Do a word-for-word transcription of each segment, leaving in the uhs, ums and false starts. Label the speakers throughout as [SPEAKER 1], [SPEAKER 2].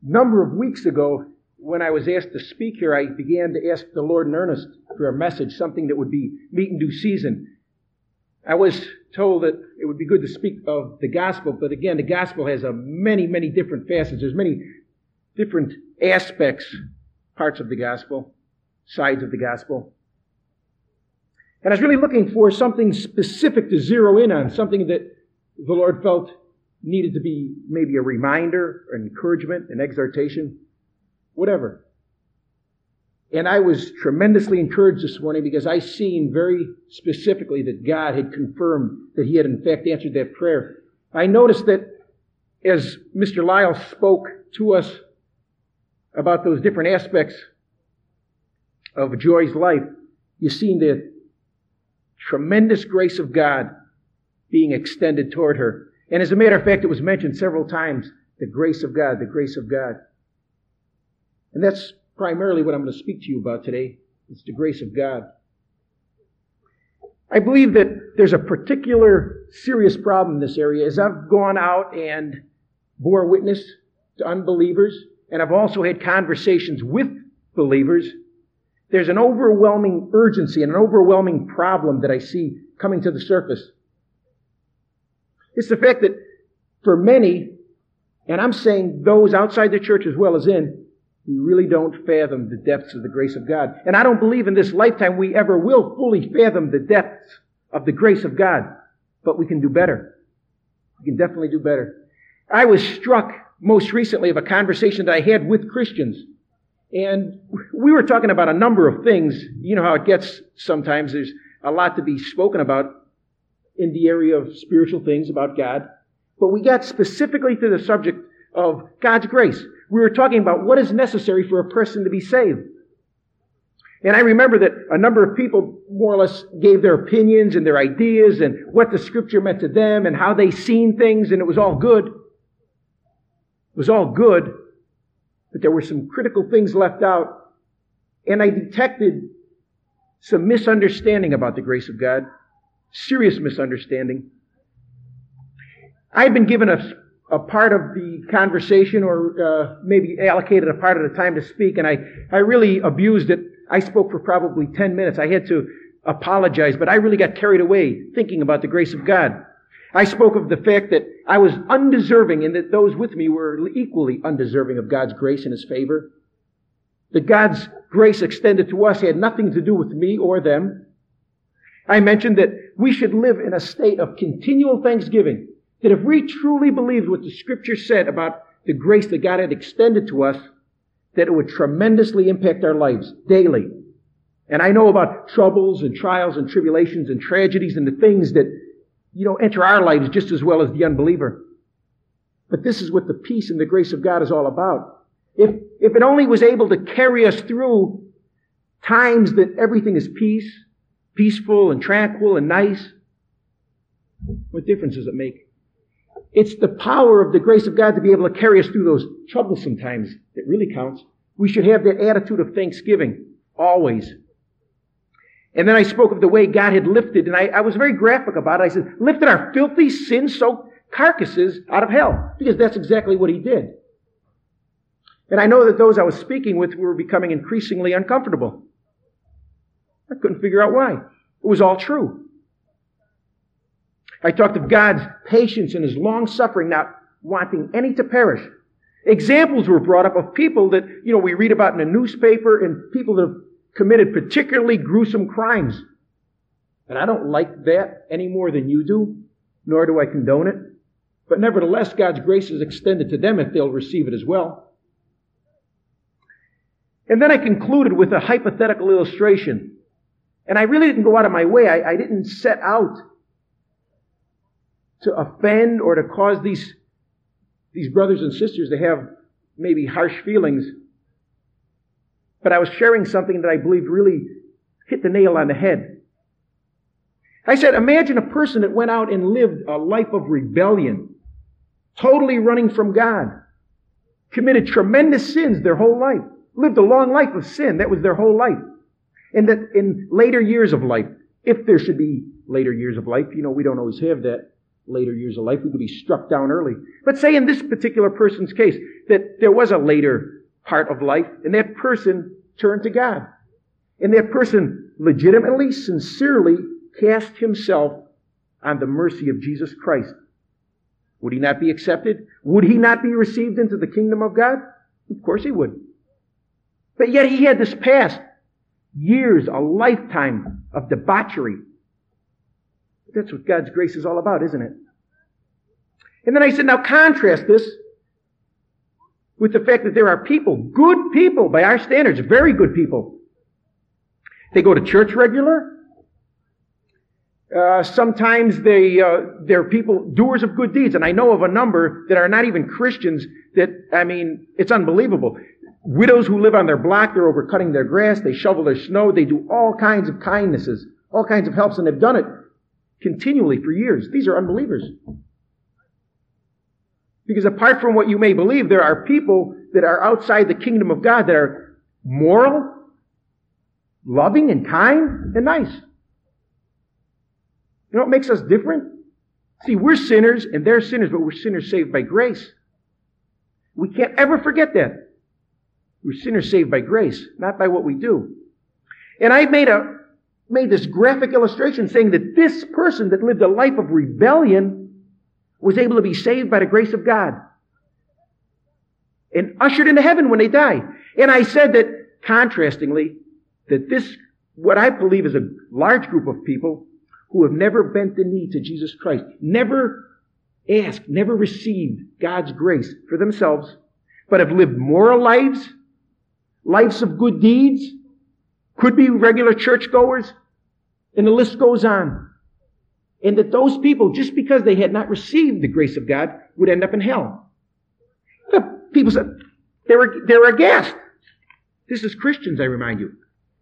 [SPEAKER 1] number of weeks ago, when I was asked to speak here, I began to ask the Lord in earnest for a message, something that would be meet in due season. I was told that it would be good to speak of the gospel, but again, the gospel has a many, many different facets. There's many different aspects, parts of the gospel, sides of the gospel. And I was really looking for something specific to zero in on, something that the Lord felt needed to be maybe a reminder, an encouragement, an exhortation, whatever. And I was tremendously encouraged this morning because I seen very specifically that God had confirmed that He had in fact answered that prayer. I noticed that as Mister Lyle spoke to us about those different aspects of Joy's life, you seen the tremendous grace of God being extended toward her. And as a matter of fact, it was mentioned several times, the grace of God, the grace of God. And that's primarily what I'm going to speak to you about today. It's the grace of God. I believe that there's a particular serious problem in this area. As I've gone out and bore witness to unbelievers, and I've also had conversations with believers, there's an overwhelming urgency and an overwhelming problem that I see coming to the surface. It's the fact that for many, and I'm saying those outside the church as well as in, we really don't fathom the depths of the grace of God. And I don't believe in this lifetime we ever will fully fathom the depths of the grace of God. But we can do better. We can definitely do better. I was struck most recently of a conversation that I had with Christians. And we were talking about a number of things. You know how it gets sometimes. There's a lot to be spoken about in the area of spiritual things about God. But we got specifically to the subject of God's grace. We were talking about what is necessary for a person to be saved. And I remember that a number of people more or less gave their opinions and their ideas and what the Scripture meant to them and how they seen things, and it was all good. It was all good, but there were some critical things left out. And I detected some misunderstanding about the grace of God, serious misunderstanding. I had been given a a part of the conversation, or uh, maybe allocated a part of the time to speak, and I, I really abused it. I spoke for probably ten minutes. I had to apologize, but I really got carried away thinking about the grace of God. I spoke of the fact that I was undeserving and that those with me were equally undeserving of God's grace and His favor. That God's grace extended to us had nothing to do with me or them. I mentioned that we should live in a state of continual thanksgiving. That if we truly believed what the Scripture said about the grace that God had extended to us, that it would tremendously impact our lives daily. And I know about troubles and trials and tribulations and tragedies and the things that, you know, enter our lives just as well as the unbeliever. But this is what the peace and the grace of God is all about. If, if it only was able to carry us through times that everything is peace, peaceful and tranquil and nice, what difference does it make? It's the power of the grace of God to be able to carry us through those troublesome times that really counts. We should have that attitude of thanksgiving, always. And then I spoke of the way God had lifted, and I, I was very graphic about it. I said, lifted our filthy, sin-soaked carcasses out of hell, because that's exactly what He did. And I know that those I was speaking with were becoming increasingly uncomfortable. I couldn't figure out why. It was all true. I talked of God's patience and His long-suffering, not wanting any to perish. Examples were brought up of people that, you know, we read about in the newspaper, and people that have committed particularly gruesome crimes. And I don't like that any more than you do, nor do I condone it. But nevertheless, God's grace is extended to them if they'll receive it as well. And then I concluded with a hypothetical illustration. And I really didn't go out of my way. I, I didn't set out to offend or to cause these, these brothers and sisters to have maybe harsh feelings. But I was sharing something that I believe really hit the nail on the head. I said, imagine a person that went out and lived a life of rebellion, totally running from God, committed tremendous sins their whole life, lived a long life of sin. That was their whole life. And that in later years of life, if there should be later years of life, you know, we don't always have that. later years of life. We could be struck down early. But say in this particular person's case that there was a later part of life and that person turned to God. And that person legitimately, sincerely cast himself on the mercy of Jesus Christ. Would he not be accepted? Would he not be received into the kingdom of God? Of course he would. But yet he had this past. Years, a lifetime of debauchery. That's what God's grace is all about, isn't it? And then I said, now contrast this with the fact that there are people, good people by our standards, very good people. They go to church regular. Uh, sometimes they, uh, they're people, doers of good deeds. And I know of a number that are not even Christians that, I mean, it's unbelievable. Widows who live on their block, they're over cutting their grass, they shovel their snow, they do all kinds of kindnesses, all kinds of helps, and they've done it continually for years. These are unbelievers. Because apart from what you may believe, there are people that are outside the kingdom of God that are moral, loving, and kind, and nice. You know what makes us different? See, we're sinners, and they're sinners, but we're sinners saved by grace. We can't ever forget that. We're sinners saved by grace, not by what we do. And I made a made this graphic illustration saying that this person that lived a life of rebellion was able to be saved by the grace of God and ushered into heaven when they die. And I said that, contrastingly, that this, what I believe is a large group of people who have never bent the knee to Jesus Christ, never asked, never received God's grace for themselves, but have lived moral lives, lives of good deeds, could be regular churchgoers, and the list goes on. And that those people, just because they had not received the grace of God, would end up in hell. People said, they were, they were aghast. This is Christians, I remind you.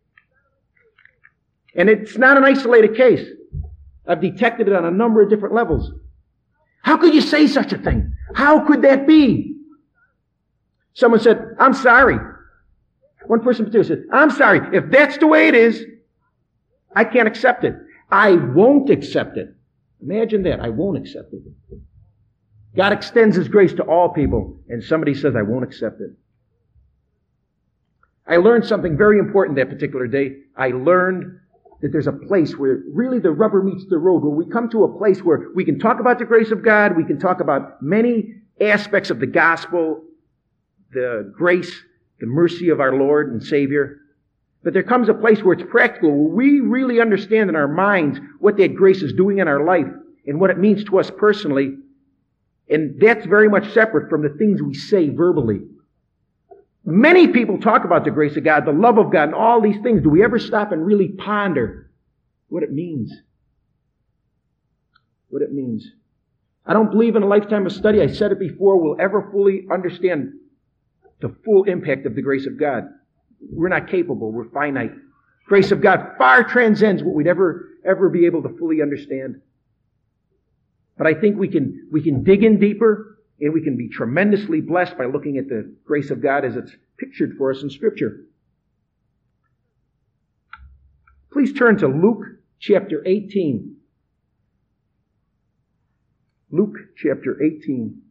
[SPEAKER 1] And it's not an isolated case. I've detected it on a number of different levels. How could you say such a thing? How could that be? Someone said, I'm sorry. One person in particular said, I'm sorry. If that's the way it is, I can't accept it. I won't accept it. Imagine that. I won't accept it. God extends His grace to all people, and somebody says, I won't accept it. I learned something very important that particular day. I learned that there's a place where really the rubber meets the road, where we come to a place where we can talk about the grace of God, we can talk about many aspects of the gospel, the grace, the mercy of our Lord and Savior. But there comes a place where it's practical, where we really understand in our minds what that grace is doing in our life and what it means to us personally. And that's very much separate from the things we say verbally. Many people talk about the grace of God, the love of God, and all these things. Do we ever stop and really ponder what it means? What it means. I don't believe in a lifetime of study, I said it before, we'll ever fully understand the full impact of the grace of God. We're not capable. We're finite. Grace of God far transcends what we'd ever, ever be able to fully understand. But I think we can, we can dig in deeper, and we can be tremendously blessed by looking at the grace of God as it's pictured for us in Scripture. Please turn to Luke chapter eighteen. Luke chapter eighteen.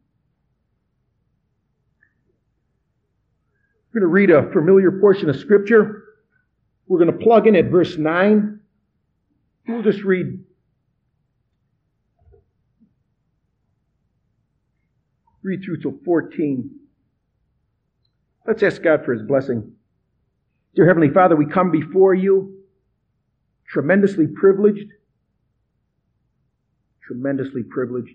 [SPEAKER 1] We're going to read a familiar portion of Scripture. We're going to plug in at verse nine. We'll just read read through till fourteen. Let's ask God for His blessing. Dear Heavenly Father, we come before You tremendously privileged, tremendously privileged.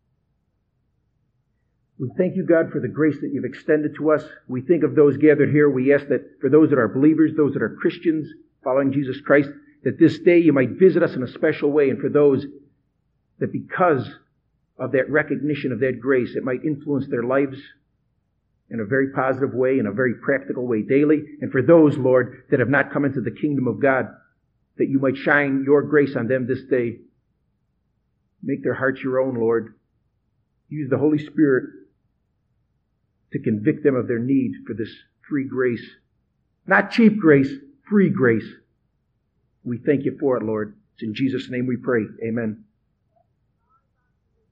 [SPEAKER 1] We thank You, God, for the grace that You've extended to us. We think of those gathered here. We ask that for those that are believers, those that are Christians following Jesus Christ, that this day You might visit us in a special way. And for those that because of that recognition of that grace, it might influence their lives in a very positive way, in a very practical way daily. And for those, Lord, that have not come into the kingdom of God, that You might shine Your grace on them this day. Make their hearts Your own, Lord. Use the Holy Spirit to convict them of their need for this free grace. Not cheap grace, free grace. We thank You for it, Lord. It's in Jesus' name we pray. Amen.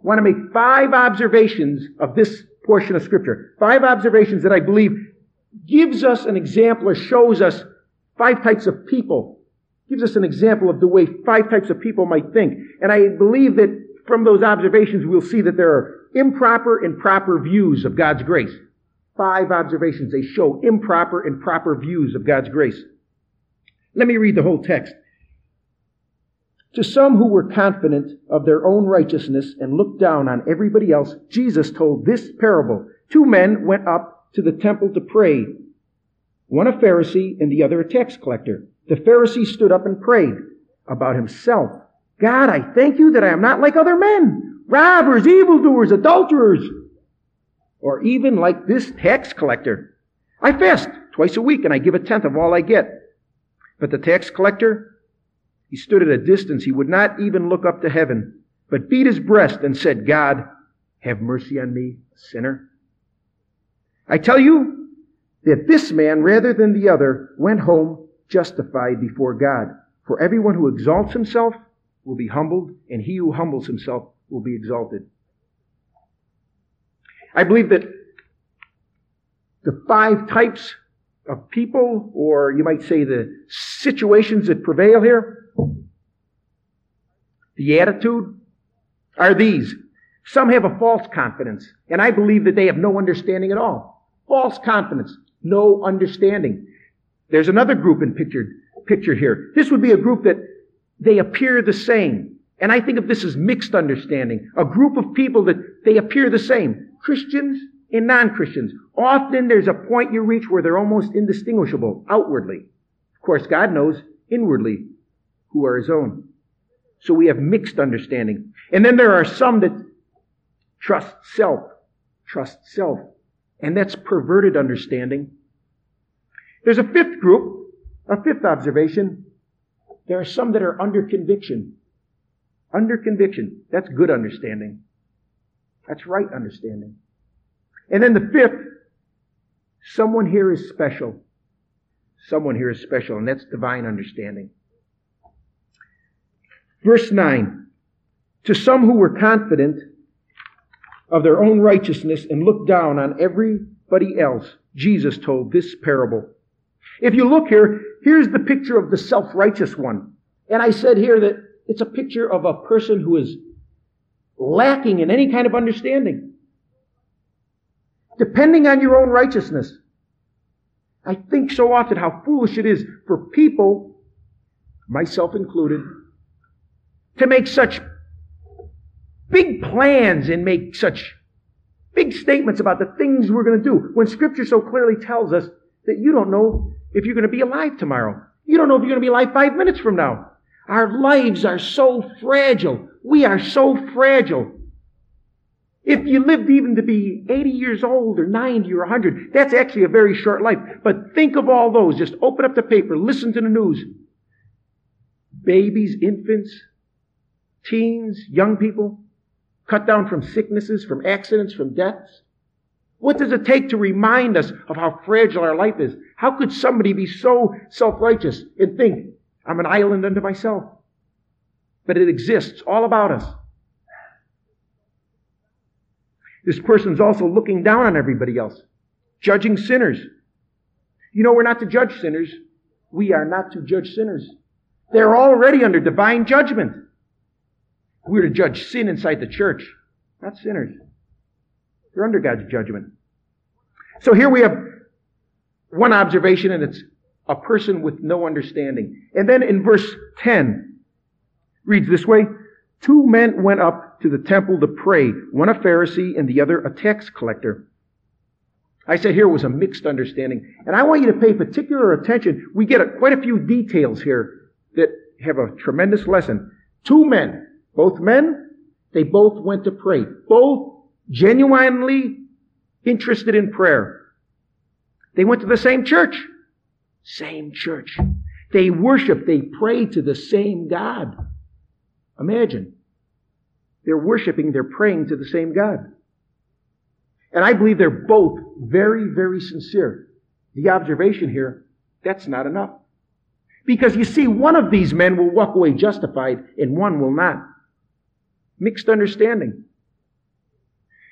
[SPEAKER 1] I want to make five observations of this portion of Scripture. Five observations that I believe gives us an example or shows us five types of people. Gives us an example of the way five types of people might think. And I believe that from those observations we'll see that there are improper and proper views of God's grace. Five observations. They show improper and proper views of God's grace. Let me read the whole text. To some who were confident of their own righteousness and looked down on everybody else, Jesus told this parable. Two men went up to the temple to pray, one a Pharisee and the other a tax collector. The Pharisee stood up and prayed about himself. God, I thank you that I am not like other men, robbers, evildoers, adulterers, or even like this tax collector. I fast twice a week and I give a tenth of all I get. But the tax collector, he stood at a distance. He would not even look up to heaven, but beat his breast and said, God, have mercy on me, a sinner. I tell you that this man, rather than the other, went home justified before God. For everyone who exalts himself will be humbled, and he who humbles himself will be exalted. I believe that the five types of people, or you might say the situations that prevail here, the attitude, are these. Some have a false confidence, and I believe that they have no understanding at all. False confidence, no understanding. There's another group in pictured, pictured here. This would be a group that they appear the same. And I think of this as mixed understanding. A group of people that they appear the same. Christians and non-Christians. Often there's a point you reach where they're almost indistinguishable outwardly. Of course, God knows inwardly who are His own. So we have mixed understanding. And then there are some that trust self. Trust self. And that's perverted understanding. There's a fifth group, a fifth observation. There are some that are under conviction. Under conviction. That's good understanding. That's right understanding. And then the fifth, someone here is special. Someone here is special, and that's divine understanding. Verse nine. To some who were confident of their own righteousness and looked down on everybody else, Jesus told this parable. If you look here, here's the picture of the self-righteous one. And I said here that it's a picture of a person who is lacking in any kind of understanding. Depending on your own righteousness. I think so often how foolish it is for people, myself included, to make such big plans and make such big statements about the things we're going to do when Scripture so clearly tells us that you don't know if you're going to be alive tomorrow. You don't know if you're going to be alive five minutes from now. Our lives are so fragile. We are so fragile. If you lived even to be eighty years old or ninety or one hundred, that's actually a very short life. But think of all those. Just open up the paper, listen to the news. Babies, infants, teens, young people, cut down from sicknesses, from accidents, from deaths. What does it take to remind us of how fragile our life is? How could somebody be so self-righteous and think, I'm an island unto myself? But it exists all about us. This person's also looking down on everybody else, judging sinners. You know, we're not to judge sinners. We are not to judge sinners. They're already under divine judgment. We're to judge sin inside the church, not sinners. They're under God's judgment. So here we have one observation, and it's a person with no understanding. And then in verse ten, reads this way, two men went up to the temple to pray, one a Pharisee and the other a tax collector. I said here was a mixed understanding. And I want you to pay particular attention. We get a, quite a few details here that have a tremendous lesson. Two men, both men, they both went to pray. Both genuinely interested in prayer. They went to the same church. Same church. They worship, they pray to the same God. Imagine. They're worshiping, they're praying to the same God. And I believe they're both very, very sincere. The observation here, that's not enough. Because you see, one of these men will walk away justified and one will not. Mixed understanding.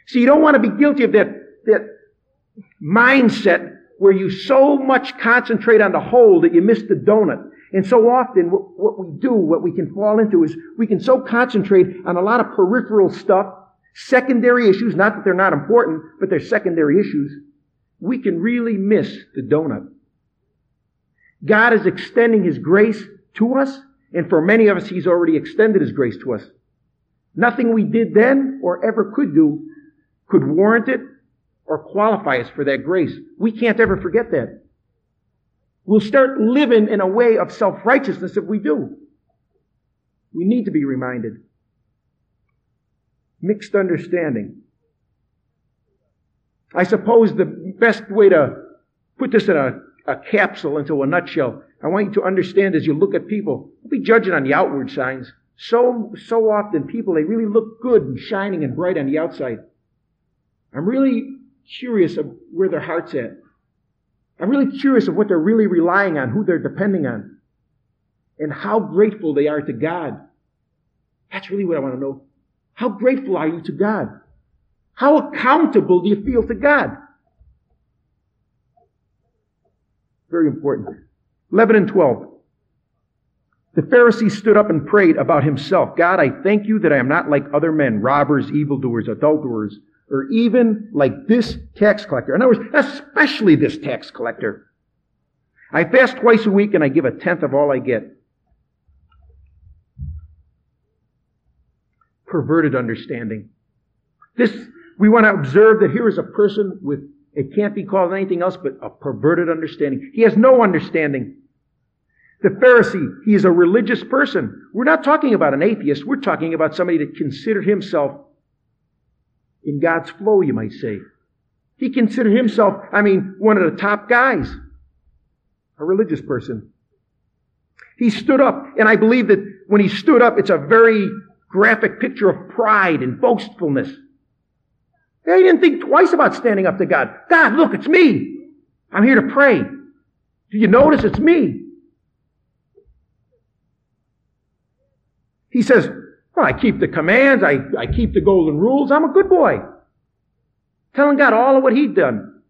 [SPEAKER 1] See, you don't want to be guilty of that, that mindset where you so much concentrate on the whole that you miss the donut. And so often what, what we do, what we can fall into is we can so concentrate on a lot of peripheral stuff, secondary issues, not that they're not important, but they're secondary issues. We can really miss the donut. God is extending His grace to us, and for many of us, He's already extended His grace to us. Nothing we did then or ever could do could warrant it or qualify us for that grace. We can't ever forget that. We'll start living in a way of self-righteousness if we do. We need to be reminded. Mixed understanding. I suppose the best way to put this in a, a capsule into a nutshell, I want you to understand as you look at people, don't be judging on the outward signs. So, so often people, they really look good and shining and bright on the outside. I'm really curious of where their heart's at. I'm really curious of what they're really relying on, who they're depending on, and how grateful they are to God. That's really what I want to know. How grateful are you to God? How accountable do you feel to God? Very important. eleven and twelve. The Pharisee stood up and prayed about himself. God, I thank you that I am not like other men, robbers, evildoers, adulterers, or even like this tax collector. In other words, especially this tax collector. I fast twice a week and I give a tenth of all I get. Perverted understanding. This, we want to observe that here is a person with, it can't be called anything else but a perverted understanding. He has no understanding. The Pharisee, he is a religious person. We're not talking about an atheist. We're talking about somebody that considered himself in God's flow, you might say. He considered himself, I mean, one of the top guys. A religious person. He stood up, and I believe that when he stood up, it's a very graphic picture of pride and boastfulness. He didn't think twice about standing up to God. God, look, it's me. I'm here to pray. Do you notice it's me? He says, well, I keep the commands, I, I keep the golden rules, I'm a good boy. Telling God all of what He'd done.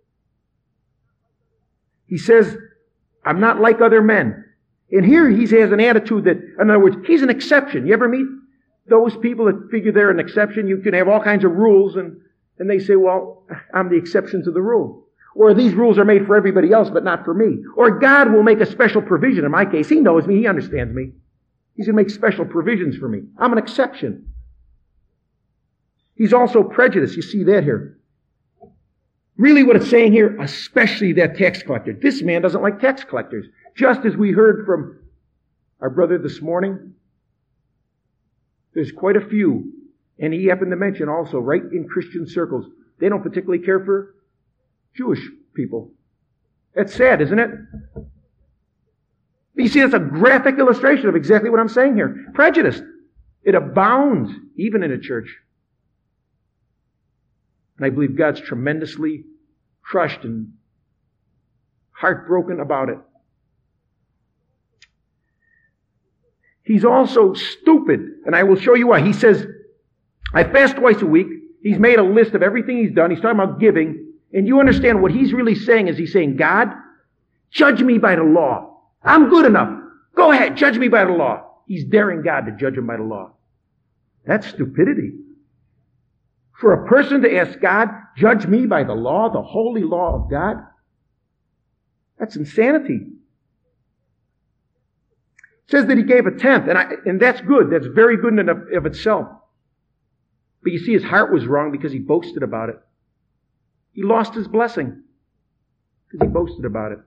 [SPEAKER 1] He says, I'm not like other men. And here he has an attitude that, in other words, he's an exception. You ever meet those people that figure they're an exception? You can have all kinds of rules, and, and they say, well, I'm the exception to the rule. Or these rules are made for everybody else, but not for me. Or God will make a special provision. In my case, He knows me, He understands me. He's going to make special provisions for me. I'm an exception. He's also prejudiced. You see that here. Really what it's saying here, especially that tax collector. This man doesn't like tax collectors. Just as we heard from our brother this morning, there's quite a few. And he happened to mention also, right in Christian circles, they don't particularly care for Jewish people. That's sad, isn't it? You see, that's a graphic illustration of exactly what I'm saying here. Prejudice. It abounds, even in a church. And I believe God's tremendously crushed and heartbroken about it. He's also stupid, and I will show you why. He says, I fast twice a week. He's made a list of everything he's done. He's talking about giving. And you understand what he's really saying is he's saying, God, judge me by the law. I'm good enough. Go ahead, judge me by the law. He's daring God to judge him by the law. That's stupidity. For a person to ask God, judge me by the law, the holy law of God, that's insanity. It says that he gave a tenth, and, I, and that's good. That's very good in and of, of itself. But you see, his heart was wrong because he boasted about it. He lost his blessing because he boasted about it.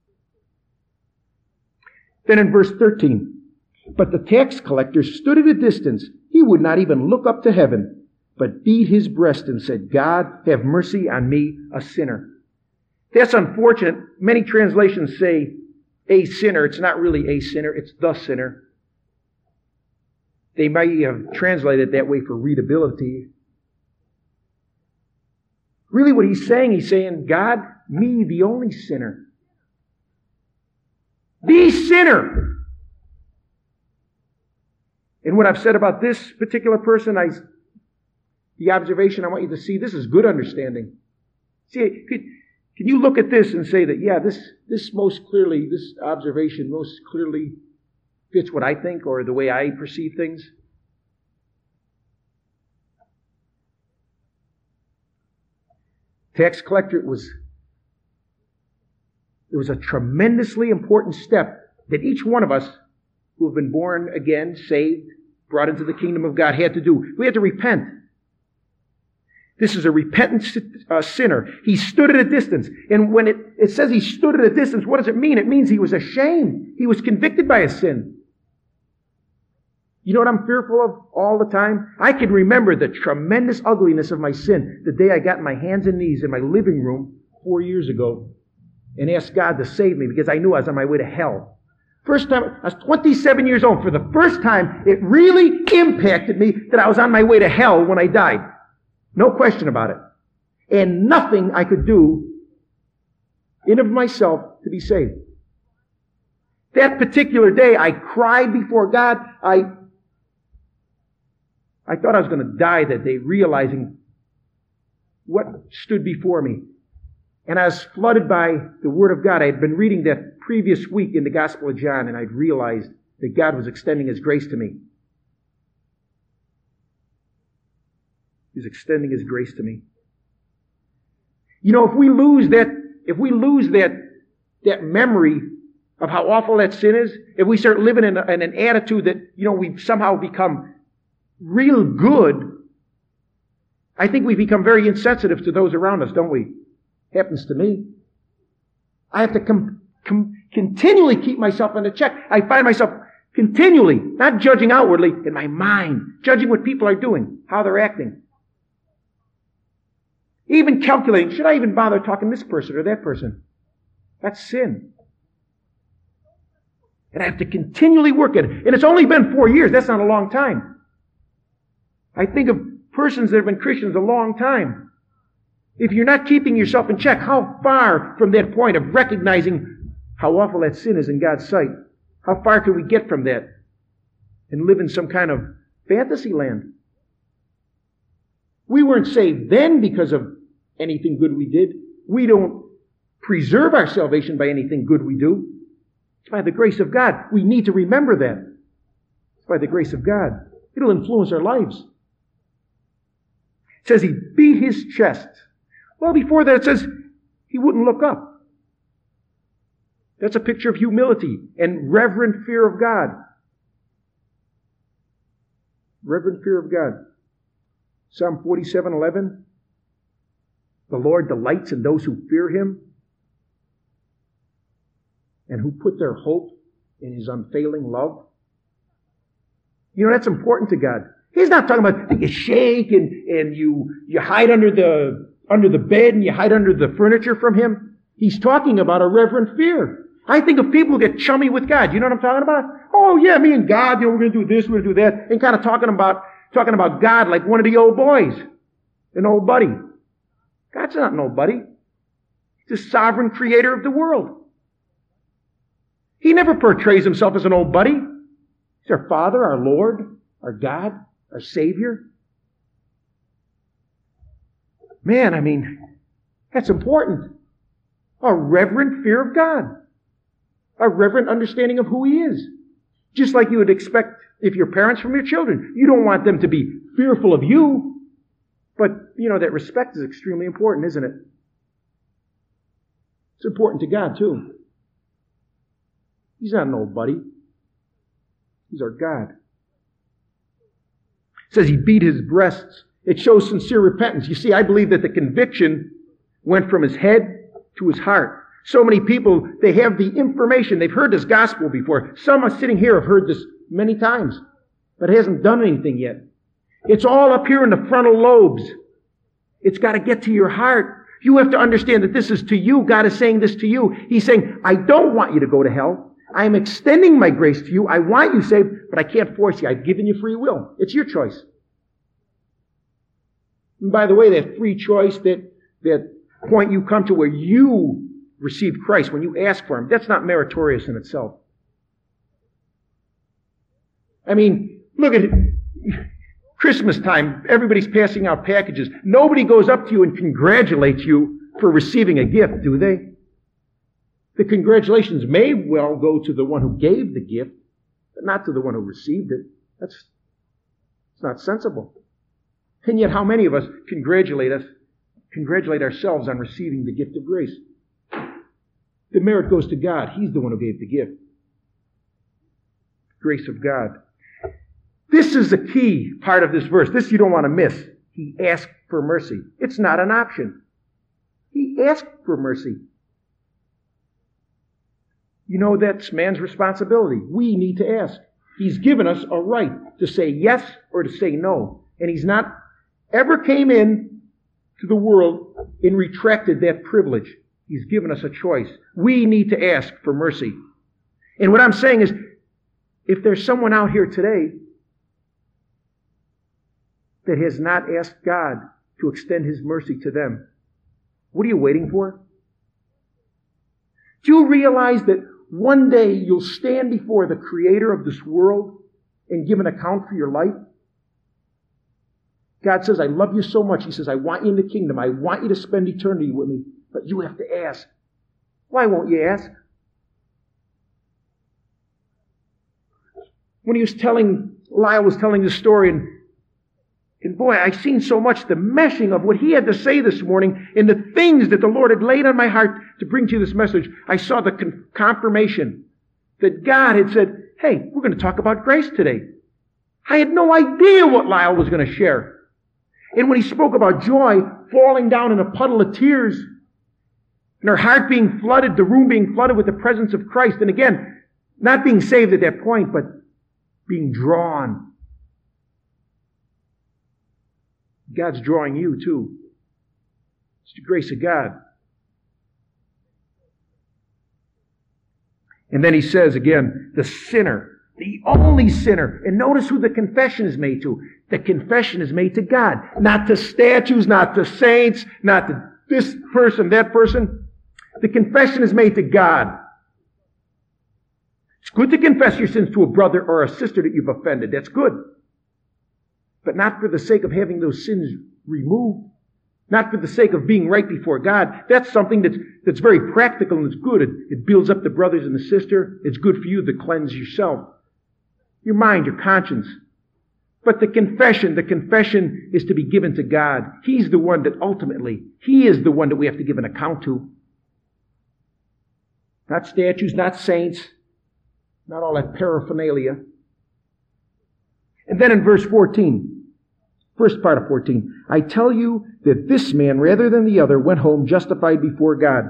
[SPEAKER 1] Then in verse thirteen, but the tax collector stood at a distance. He would not even look up to heaven, but beat his breast and said, God, have mercy on me, a sinner. That's unfortunate. Many translations say a sinner. It's not really a sinner. It's the sinner. They might have translated it that way for readability. Really what he's saying, he's saying, God, me, the only sinner. The sinner. And what I've said about this particular person, I, The observation I want you to see, this is good understanding. See, could, can you look at this and say that, yeah, this, this most clearly, this observation most clearly fits what I think or the way I perceive things? Tax collector, it was, it was a tremendously important step that each one of us who have been born again, saved, brought into the kingdom of God had to do. We had to repent. This is a repentant uh, sinner. He stood at a distance. And when it, it says he stood at a distance, what does it mean? It means he was ashamed. He was convicted by his sin. You know what I'm fearful of all the time? I can remember the tremendous ugliness of my sin the day I got my hands and knees in my living room four years ago and asked God to save me because I knew I was on my way to hell. First time, I was twenty-seven years old. For the first time, it really impacted me that I was on my way to hell when I died. No question about it. And nothing I could do in of myself to be saved. That particular day, I cried before God. I, I thought I was going to die that day, realizing what stood before me. And I was flooded by the Word of God. I had been reading that previous week in the Gospel of John, and I'd realized that God was extending His grace to me. He's extending His grace to me. You know, if we lose that, if we lose that, that memory of how awful that sin is, if we start living in, a, in an attitude that, you know, we've somehow become real good, I think we become very insensitive to those around us, don't we? Happens to me. I have to com- com- continually keep myself in check. I find myself continually, not judging outwardly, in my mind, judging what people are doing, how they're acting. Even calculating, should I even bother talking to this person or that person? That's sin. And I have to continually work at it. And it's only been four years. That's not a long time. I think of persons that have been Christians a long time. If you're not keeping yourself in check, how far from that point of recognizing how awful that sin is in God's sight? How far can we get from that and live in some kind of fantasy land? We weren't saved then because of anything good we did. We don't preserve our salvation by anything good we do. It's by the grace of God. We need to remember that. It's by the grace of God. It'll influence our lives. It says he beat his chest. Well, before that it says he wouldn't look up. That's a picture of humility and reverent fear of God. Reverent fear of God. Psalm forty-seven eleven. The Lord delights in those who fear Him and who put their hope in His unfailing love. You know, that's important to God. He's not talking about that you shake and, and you, you hide under the, under the bed and you hide under the furniture from Him. He's talking about a reverent fear. I think of people who get chummy with God. You know what I'm talking about? Oh yeah, me and God, you know, we're going to do this, we're going to do that. And kind of talking about, talking about God like one of the old boys. An old buddy. God's not an old buddy. He's the sovereign creator of the world. He never portrays Himself as an old buddy. He's our Father, our Lord, our God, our Savior. Man, I mean, that's important. A reverent fear of God. A reverent understanding of who He is. Just like you would expect if you're parents from your children. You don't want them to be fearful of you. But, you know, that respect is extremely important, isn't it? It's important to God, too. He's not an old buddy. He's our God. It says he beat his breasts. It shows sincere repentance. You see, I believe that the conviction went from his head to his heart. So many people, they have the information. They've heard this gospel before. Some are sitting here have heard this many times, but hasn't done anything yet. It's all up here in the frontal lobes. It's got to get to your heart. You have to understand that this is to you. God is saying this to you. He's saying, I don't want you to go to hell. I am extending my grace to you. I want you saved, but I can't force you. I've given you free will. It's your choice. And by the way, that free choice, that, that point you come to where you receive Christ, when you ask for Him, that's not meritorious in itself. I mean, look at it. Christmas time, everybody's passing out packages. Nobody goes up to you and congratulates you for receiving a gift, do they? The congratulations may well go to the one who gave the gift, but not to the one who received it. That's it's not sensible. And yet how many of us congratulate us, congratulate ourselves on receiving the gift of grace? The merit goes to God. He's the one who gave the gift. Grace of God. This is the key part of this verse. This you don't want to miss. He asked for mercy. It's not an option. He asked for mercy. You know, that's man's responsibility. We need to ask. He's given us a right to say yes or to say no. And he's not ever came in to the world and retracted that privilege. He's given us a choice. We need to ask for mercy. And what I'm saying is, if there's someone out here today that has not asked God to extend His mercy to them, what are you waiting for? Do you realize that one day you'll stand before the Creator of this world and give an account for your life? God says, I love you so much. He says, I want you in the kingdom. I want you to spend eternity with me. But you have to ask. Why won't you ask? When he was telling, Lyle was telling the story, and, and boy, I've seen so much the meshing of what he had to say this morning and the things that the Lord had laid on my heart to bring to you this message. I saw the con- confirmation that God had said, hey, we're going to talk about grace today. I had no idea what Lyle was going to share. And when he spoke about joy, falling down in a puddle of tears, and her heart being flooded, the room being flooded with the presence of Christ, and again, not being saved at that point, but being drawn. God's drawing you too. It's the grace of God. And then he says again, the sinner, the only sinner. And notice who the confession is made to. The confession is made to God. Not to statues, not to saints, not to this person, that person. The confession is made to God. It's good to confess your sins to a brother or a sister that you've offended. That's good. But not for the sake of having those sins removed. Not for the sake of being right before God. That's something that's, that's very practical and it's good. It, it builds up the brothers and the sister. It's good for you to cleanse yourself. Your mind, your conscience. But the confession, the confession is to be given to God. He's the one that ultimately, He is the one that we have to give an account to. Not statues, not saints, not all that paraphernalia. And then in verse fourteen, first part of fourteen, I tell you that this man, rather than the other, went home justified before God.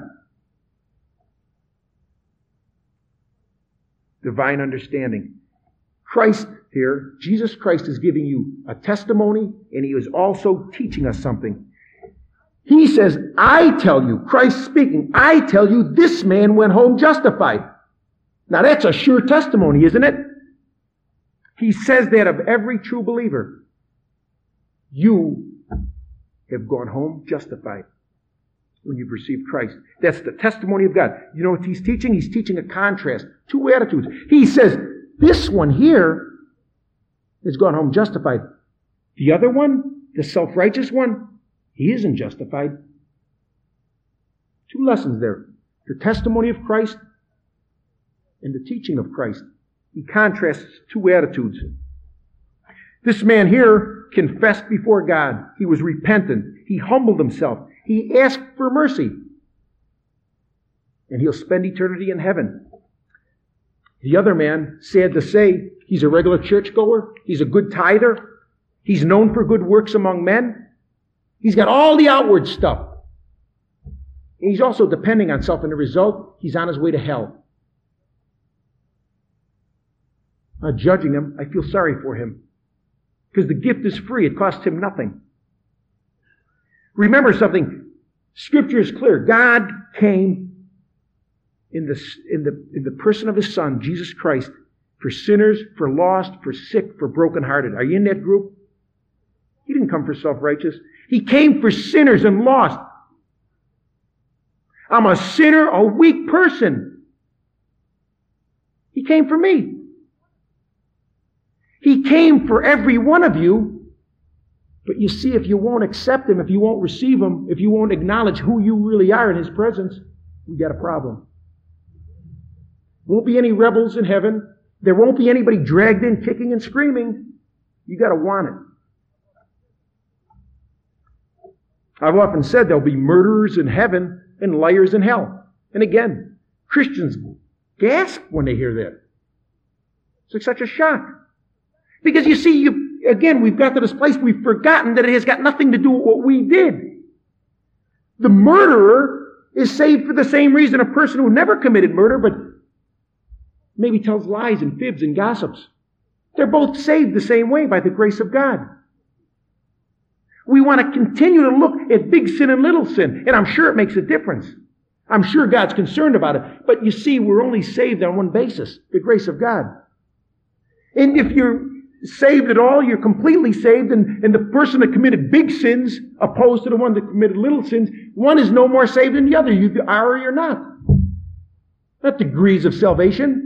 [SPEAKER 1] Divine understanding. Christ here, Jesus Christ is giving you a testimony, and He is also teaching us something. He says, I tell you, Christ speaking, I tell you, this man went home justified. Now that's a sure testimony, isn't it? He says that of every true believer. You have gone home justified when you've received Christ. That's the testimony of God. You know what He's teaching? He's teaching a contrast, two attitudes. He says, this one here has gone home justified. The other one, the self-righteous one, he isn't justified. Two lessons there. The testimony of Christ and the teaching of Christ. He contrasts two attitudes. This man here confessed before God. He was repentant. He humbled himself. He asked for mercy. And he'll spend eternity in heaven. The other man, sad to say, he's a regular churchgoer. He's a good tither. He's known for good works among men. He's got all the outward stuff. And he's also depending on self, and the result, he's on his way to hell. I'm not judging him. I feel sorry for him. Because the gift is free. It costs him nothing. Remember something. Scripture is clear. God came in the, in the, in the person of His Son, Jesus Christ, for sinners, for lost, for sick, for brokenhearted. Are you in that group? He didn't come for self-righteous. He came for sinners and lost. I'm a sinner, a weak person. He came for me. He came for every one of you But you see, if you won't accept Him, if you won't receive Him, if you won't acknowledge who you really are in His presence, we got a problem. Won't be any rebels in heaven. There won't be anybody dragged in kicking and screaming. You got to want it. I've often said there'll be murderers in heaven and liars in hell. And again, Christians gasp when they hear that. It's like such a shock. Because you see, you, again, we've got to this place, we've forgotten that it has got nothing to do with what we did. The murderer is saved for the same reason a person who never committed murder, but maybe tells lies and fibs and gossips. They're both saved the same way by the grace of God. We want to continue to look at big sin and little sin, and I'm sure it makes a difference. I'm sure God's concerned about it. But you see, we're only saved on one basis, the grace of God. And if you're saved at all, you're completely saved, and, and the person that committed big sins opposed to the one that committed little sins, one is no more saved than the other. You are or you're not. Not degrees of salvation.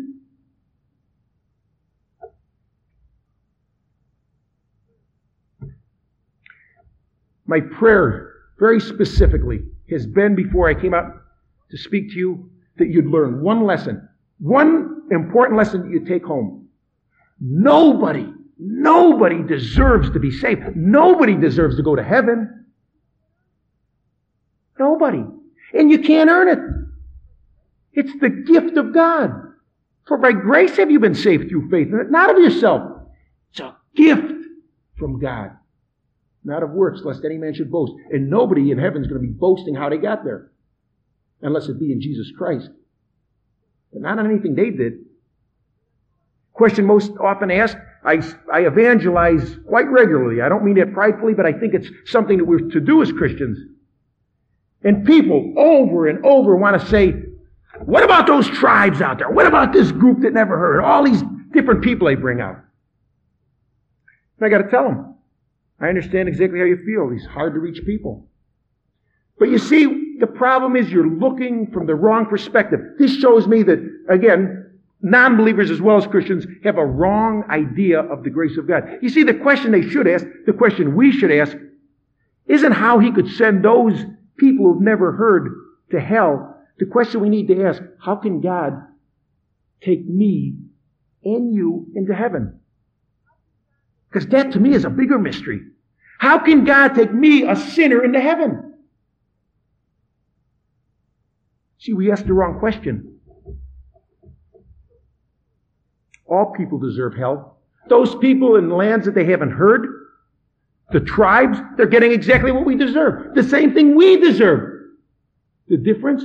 [SPEAKER 1] My prayer, very specifically, has been before I came out to speak to you, that you'd learn one lesson, one important lesson that you take home. Nobody, nobody deserves to be saved. Nobody deserves to go to heaven. Nobody. And you can't earn it. It's the gift of God. For by grace have you been saved through faith, not of yourself. It's a gift from God. Not of works, lest any man should boast. And nobody in heaven is going to be boasting how they got there. Unless it be in Jesus Christ. But not on anything they did. Question most often asked, I, I evangelize quite regularly. I don't mean that pridefully, but I think it's something that we're to do as Christians. And people over and over want to say, what about those tribes out there? What about this group that never heard? All these different people they bring out. And I got to tell them, I understand exactly how you feel. These hard to reach people. But you see, the problem is you're looking from the wrong perspective. This shows me that, again, non-believers as well as Christians have a wrong idea of the grace of God. You see, the question they should ask, the question we should ask, isn't how He could send those people who've never heard to hell. The question we need to ask, how can God take me and you into heaven? Because that to me is a bigger mystery. How can God take me, a sinner, into heaven? See, we asked the wrong question. All people deserve hell. Those people in lands that they haven't heard, the tribes, they're getting exactly what we deserve. The same thing we deserve. The difference?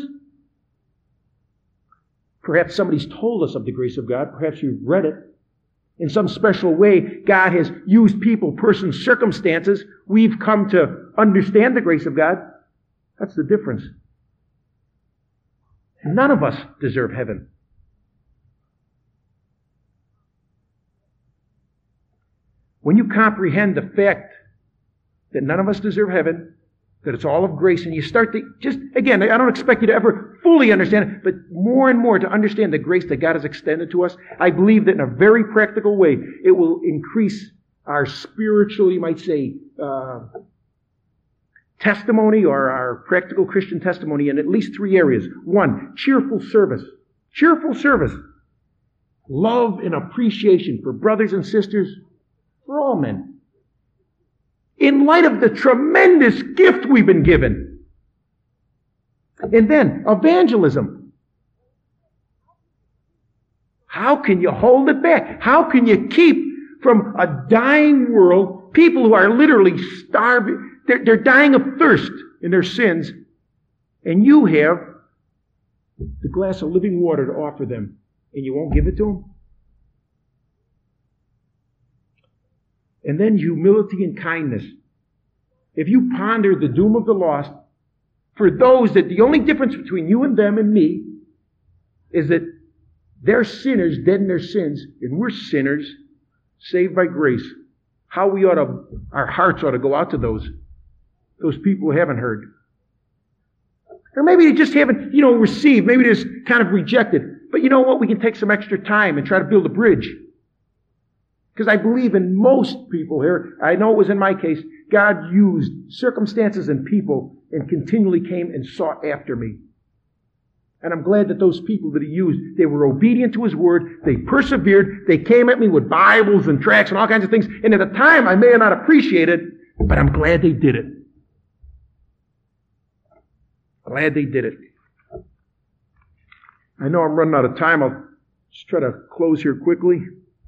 [SPEAKER 1] Perhaps somebody's told us of the grace of God. Perhaps you've read it. In some special way, God has used people, persons, circumstances. We've come to understand the grace of God. That's the difference. None of us deserve heaven. When you comprehend the fact that none of us deserve heaven, that it's all of grace, and you start to, just, again, I don't expect you to ever fully understand it, but more and more to understand the grace that God has extended to us, I believe that in a very practical way, it will increase our spiritual, you might say, uh, testimony, or our practical Christian testimony in at least three areas. One, cheerful service. Cheerful service. Love and appreciation for brothers and sisters, for all men. In light of the tremendous gift we've been given. And then, evangelism. How can you hold it back? How can you keep from a dying world people who are literally starving? They're, they're dying of thirst in their sins. And you have the glass of living water to offer them. And you won't give it to them? And then humility and kindness. If you ponder the doom of the lost, for those that the only difference between you and them and me is that they're sinners, dead in their sins, and we're sinners, saved by grace. How we ought to, our hearts ought to go out to those, those people who haven't heard. Or maybe they just haven't, you know, received. Maybe they're just kind of rejected. But you know what? We can take some extra time and try to build a bridge. Because I believe in most people here, I know it was in my case, God used circumstances and people and continually came and sought after me. And I'm glad that those people that he used, they were obedient to his word. They persevered. They came at me with Bibles and tracts and all kinds of things. And at the time, I may have not appreciated it, but I'm glad they did it. Glad they did it. I know I'm running out of time. I'll just try to close here quickly.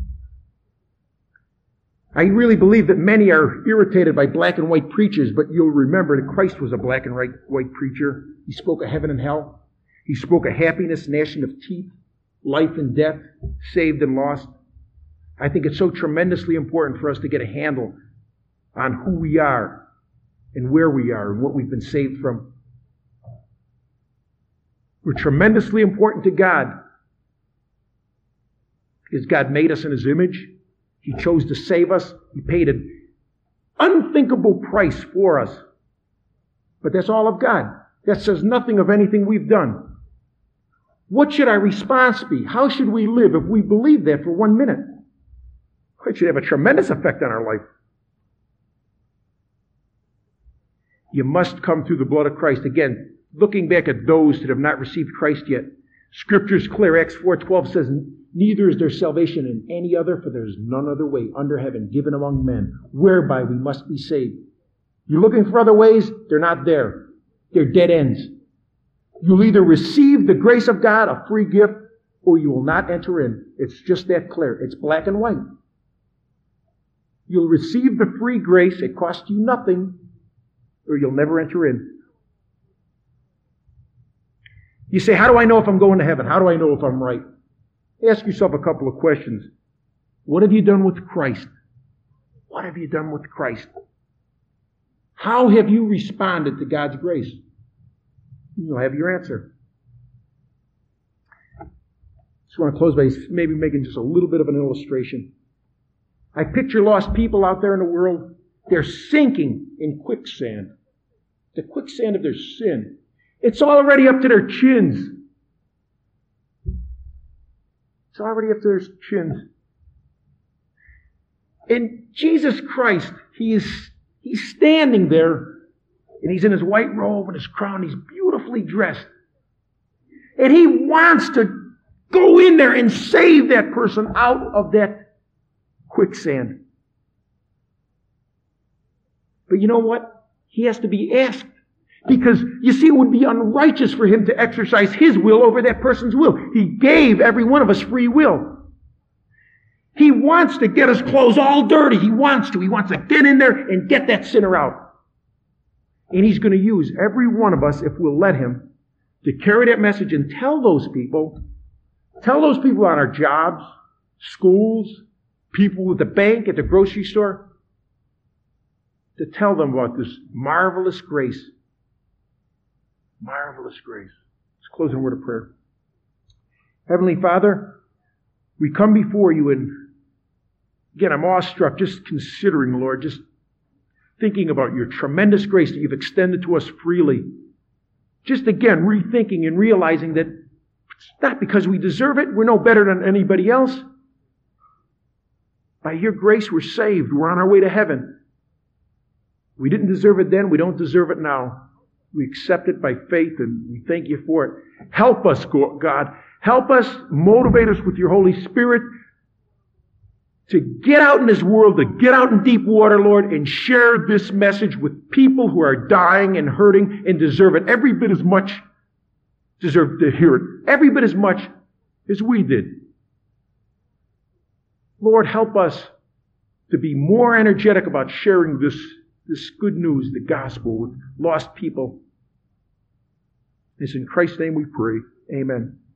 [SPEAKER 1] I really believe that many are irritated by black and white preachers, but you'll remember that Christ was a black and white preacher. He spoke of heaven and hell. He spoke of happiness, gnashing of teeth, life and death, saved and lost. I think it's so tremendously important for us to get a handle on who we are and where we are and what we've been saved from. We're tremendously important to God because God made us in His image. He chose to save us. He paid an unthinkable price for us. But that's all of God. That says nothing of anything we've done. What should our response be? How should we live if we believe that for one minute? It should have a tremendous effect on our life. You must come through the blood of Christ. Again, looking back at those that have not received Christ yet, Scripture's clear. Acts four twelve says, neither is there salvation in any other, for there is none other way under heaven given among men, whereby we must be saved. You're looking for other ways? They're not there. They're dead ends. You'll either receive the grace of God, a free gift, or you will not enter in. It's just that clear. It's black and white. You'll receive the free grace. It costs you nothing, or you'll never enter in. You say, how do I know if I'm going to heaven? How do I know if I'm right? Ask yourself a couple of questions. What have you done with Christ? What have you done with Christ? How have you responded to God's grace? You'll have your answer. Just want to close by maybe making just a little bit of an illustration. I picture lost people out there in the world. They're sinking in quicksand. The quicksand of their sin. It's already up to their chins. It's already up to their chins. And Jesus Christ, He is He's standing there, and He's in His white robe and His crown. He's beautifully dressed. And He wants to go in there and save that person out of that quicksand. But you know what? He has to be asked. Because, you see, it would be unrighteous for Him to exercise His will over that person's will. He gave every one of us free will. He wants to get His clothes all dirty. He wants to. He wants to get in there and get that sinner out. And He's going to use every one of us, if we'll let Him, to carry that message and tell those people, tell those people on our jobs, schools, people at the bank, at the grocery store, to tell them about this marvelous grace. Marvelous grace. Let's close in a word of prayer. Heavenly Father, we come before You, and again, I'm awestruck just considering, Lord, just thinking about Your tremendous grace that You've extended to us freely. Just again, rethinking and realizing that it's not because we deserve it. We're no better than anybody else. By Your grace, we're saved. We're on our way to heaven. We didn't deserve it then. We don't deserve it now. We accept it by faith, and we thank You for it. Help us, God. Help us, motivate us with Your Holy Spirit to get out in this world, to get out in deep water, Lord, and share this message with people who are dying and hurting and deserve it every bit as much, deserve to hear it, every bit as much as we did. Lord, help us to be more energetic about sharing this This good news, the gospel, with lost people. It's in Christ's name we pray. Amen.